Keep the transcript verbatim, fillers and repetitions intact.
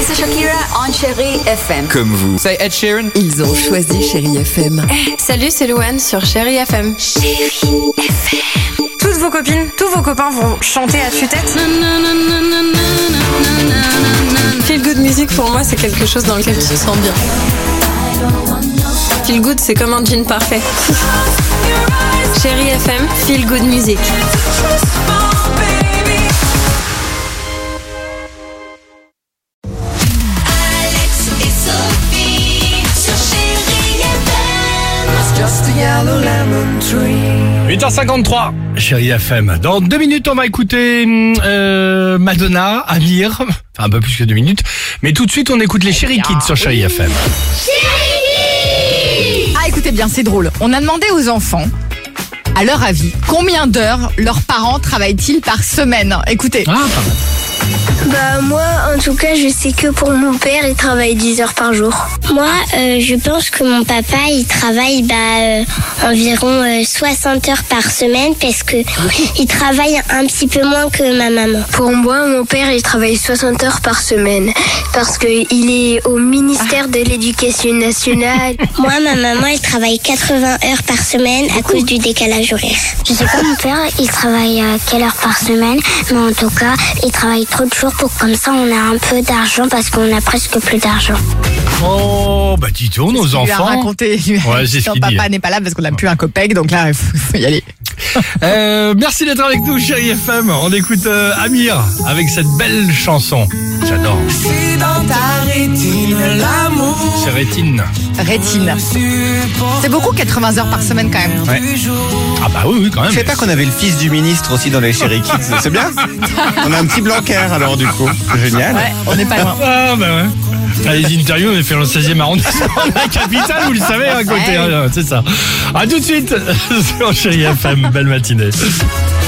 c'est Shakira on Chérie F M. Comme vous. C'est Ed Sheeran. Ils ont choisi Chérie F M. Hey, salut, c'est Louane sur Chérie F M. Chérie F M. Toutes vos copines, tous vos copains vont chanter à tue-tête. Feel good music, pour moi, c'est quelque chose dans lequel tu te sens bien. Feel good, c'est comme un jean parfait. Chérie F M, feel good music. huit heures cinquante-trois, Chérie F M. Dans deux minutes, on va écouter euh, Madonna, Amir, enfin un peu plus que deux minutes. Mais tout de suite, on écoute les Chérie Kids sur Chérie F M. Ah, écoutez bien, c'est drôle. On a demandé aux enfants, à leur avis, combien d'heures leurs parents travaillent-ils par semaine. Écoutez. Ah, pas mal. Bah moi en tout cas je sais que pour mon père il travaille dix heures par jour. Moi euh, je pense que mon papa il travaille bah, euh, environ euh, soixante heures par semaine parce que il travaille un petit peu moins que ma maman. Pour moi mon père il travaille soixante heures par semaine parce que il est au ministère de l'éducation nationale. Moi ma maman elle travaille quatre-vingts heures par semaine à cause du décalage horaire. Je sais pas mon père il travaille euh, quelle heure par semaine mais en tout cas il travaille trop de jours pour comme ça on a un peu d'argent parce qu'on a presque plus d'argent. Oh, bah dis-donc, nos enfants. Il lui a raconté. Ouais, c'est ce Son qu'il papa dit. n'est pas là parce qu'on n'a plus un copec, donc là il faut, faut y aller. Euh, merci d'être avec nous, Chérie F M. On écoute euh, Amir avec cette belle chanson. J'adore. C'est dans ta rétine l'amour. C'est Rétine. Rétine. C'est beaucoup quatre-vingts heures par semaine quand même. Ouais. Ah bah oui, oui, quand même. Je savais pas qu'on avait le fils du ministre aussi dans les Chérie Kids. C'est bien. On a un petit Blanquer alors du coup. C'est génial. Ouais, on n'est pas loin. Ah bah ouais. Ah, les interviews, on est fait dans le seizième arrondissement de la capitale, vous le savez, à côté, Ouais. hein, c'est ça. À tout de suite sur Chérie F M, belle matinée.